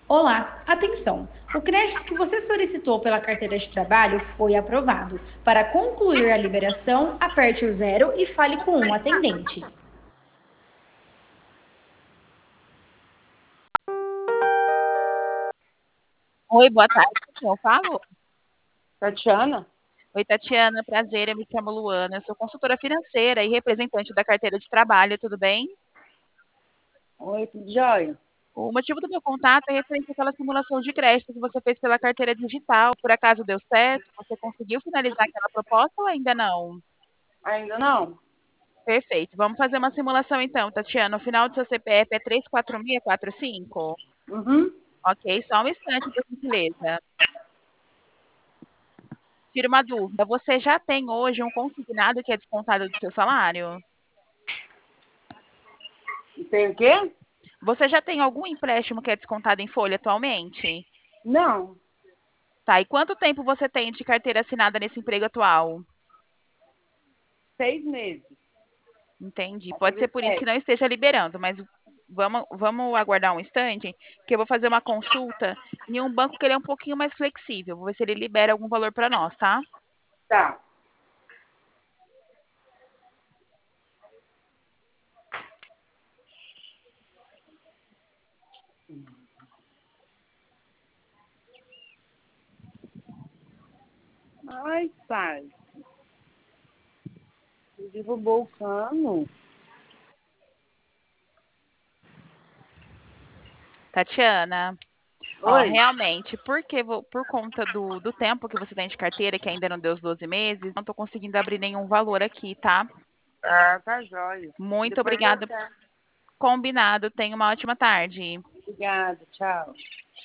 Olá, atenção! O crédito que você solicitou pela carteira de trabalho foi aprovado. Para concluir a liberação, aperte o zero e fale com um atendente. Oi, boa tarde, eu falo? Tatiana? Oi, Tatiana, prazer, eu me chamo Luana, eu sou consultora financeira e representante da carteira de trabalho, tudo bem? Oi, tudo jóia? O motivo do meu contato é referente àquela simulação de crédito que você fez pela carteira digital, por acaso deu certo? Você conseguiu finalizar aquela proposta ou ainda não? Ainda não? Perfeito, vamos fazer uma simulação então, Tatiana, o final do seu CPF é 346645? Uhum. Ok, só um instante, por gentileza. Tira uma dúvida, você já tem hoje um consignado que é descontado do seu salário? E tem o quê? Você já tem algum empréstimo que é descontado em folha atualmente? Não. Tá, e quanto tempo você tem de carteira assinada nesse emprego atual? 6 meses. Entendi. Vai Pode ser fazer por isso que 7. não esteja liberando, mas vamos aguardar um instante, que eu vou fazer uma consulta em um banco que ele é um pouquinho mais flexível. Vou ver se ele libera algum valor para nós, tá? Tá. Ai, pai. Você derrubou o cano. Tatiana, ó, Oi? realmente, por conta do tempo que você tem de carteira, que ainda não deu os 12 meses, não estou conseguindo abrir nenhum valor aqui, tá? Ah, tá jóia. Muito Depois eu obrigada. quero. Combinado. Tenha uma ótima tarde. Obrigada, tchau.